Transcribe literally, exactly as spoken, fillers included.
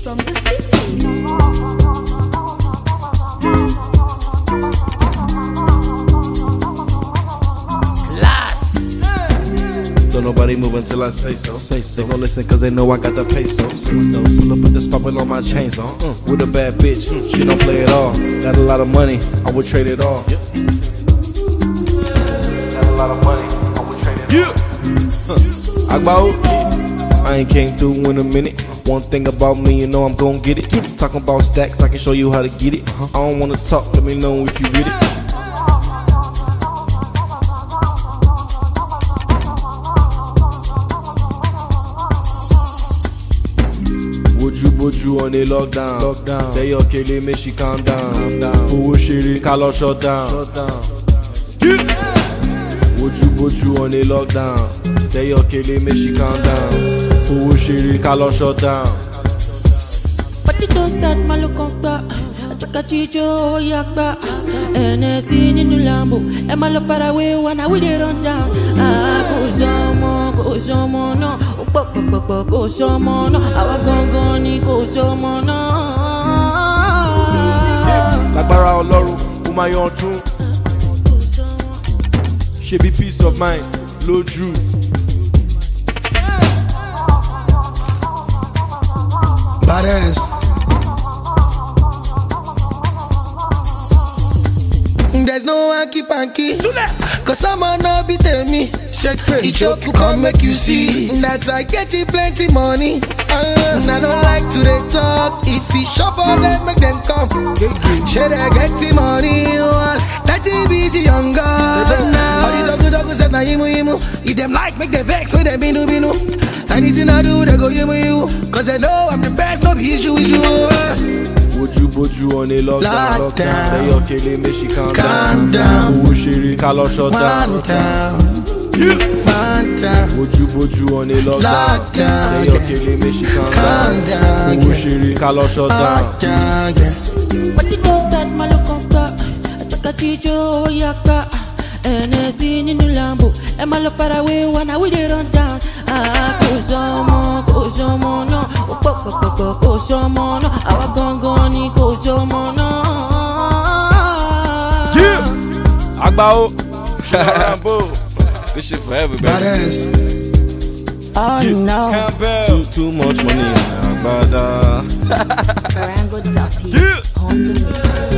from the city. Don't nobody move until I say so. Say so. They gon' listen cause they know I got the pesos. So pull up with the poppin' on my chains on. Uh, with a bad bitch, mm, she don't play it all. Got a lot of money, I would trade it all. Yep. Got a lot of money, I would trade it all. Yeah. Huh. Agba, I ain't came through in a minute. One thing about me, you know I'm gon' get it. Talking about stacks, I can show you how to get it. I don't wanna talk, let me know if you get it. Woju boju on a lockdown. Lockdown. Tell your kele make she calm down. Calm down. Fowó ṣeré ká lọ shut down. Shut down. Yeah. Woju boju on a lockdown. Tell your kele make she calm down. Fowó ṣeré ká lọ shut down. But it don't start malukon gba. Achaka chijo yakba. N S C nínú Lambo. Ẹ má lọ far away when we dey run down. Ah, kò sọmọ, kò sọmọ náà. Pọ̀pọ̀pọ̀pọ̀ kò sọmọ náà. Àwa gangan ni kò sọmọ náà. Lágbára Ọlọ́run, ó máa yan ọdún. Ṣebí peace of mind lójú. Badass. There's no hanky panky, cause someone no be tell me. Shake it, joke come make you see that I get it plenty money. Uh, I don't like to they talk. If he shop on them, make them come. Should I get the money? Was thirty B G younger now. All the double double set na yimu yimu. If them like, make them vex with them binu binu. Anything I do, they go yimu yimu. Cause they know I'm the best, no be issue with you. Boju boju on a lockdown. Lockdown. Tell your kele make she calm Calm down. down. Fowó ṣeré ká lọ shut down. One time, one time. Boju boju on a lockdown. Tell your kele make she calm Calm down. down. Fowó ṣeré ká lọ shut down. But it don't start malukon gba. Achaka chijo yakba. N S C nínú Lambo. Ẹ má lọ far away when we dey run down. Ah, kò sọmọ, kò sọmọ náà. Pọ̀pọ̀pọ̀pọ̀ kò sọmọ náà. Àwa gangan ni kò sọmọ náà. Agba o, Rambo, this shit forever, baby. Badass. Oh no. Campbell, too, too much money, Agbada. Barango Duppy Yeah. on the mix.